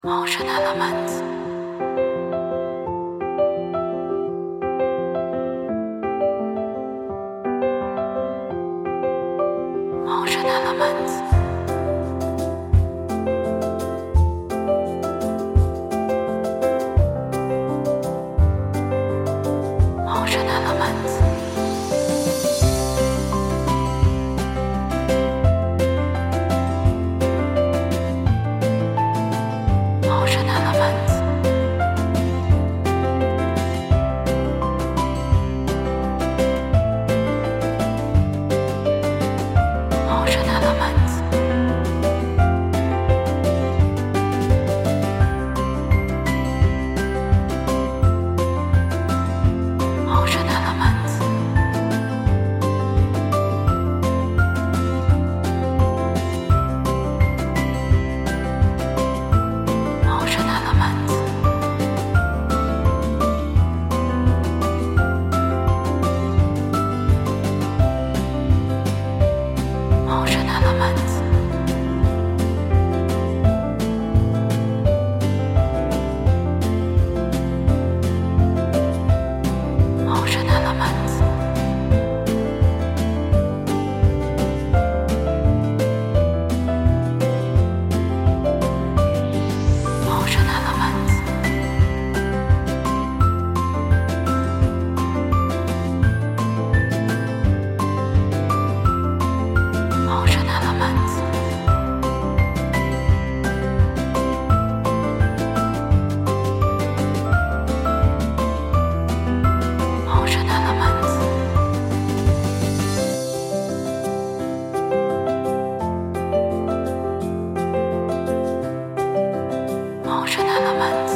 Motion elements. Motion elements. Motion elements. Motion elements. Motion elements. Motion elements. Motion elements. Motion elements. Motion elements. Motion elements. Motion elements. Motion elements. Motion elements.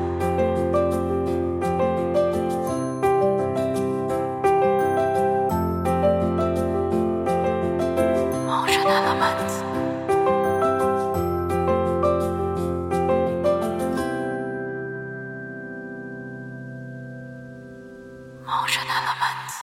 Motion elements. Motion elements.